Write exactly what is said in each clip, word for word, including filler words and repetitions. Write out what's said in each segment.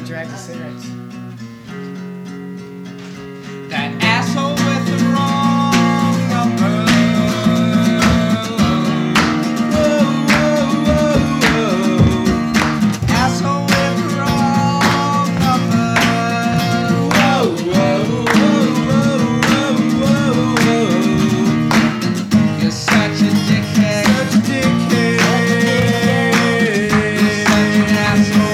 drags the cigarettes. That asshole with the wrong number. Whoa, whoa, whoa, whoa. Asshole with the wrong number. Whoa, whoa, whoa, whoa, whoa, whoa. You're such a dickhead. Such a dickhead. You're such an asshole.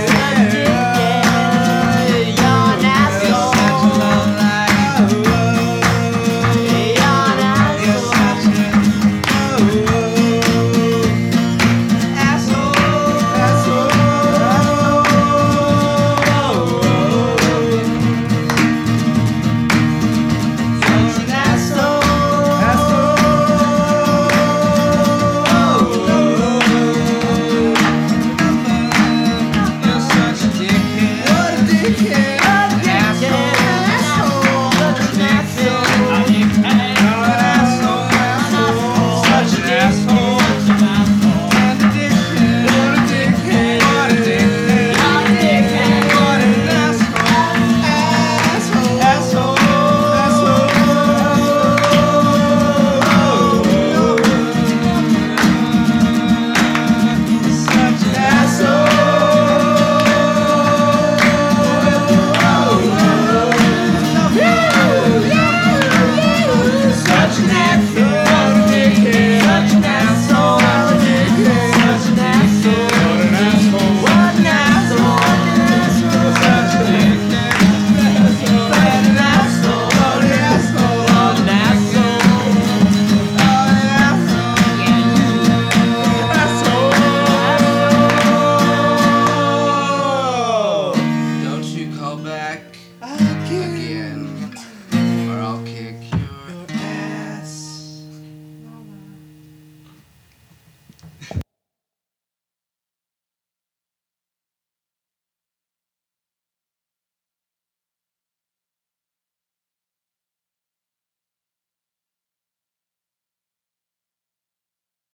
Back. I can't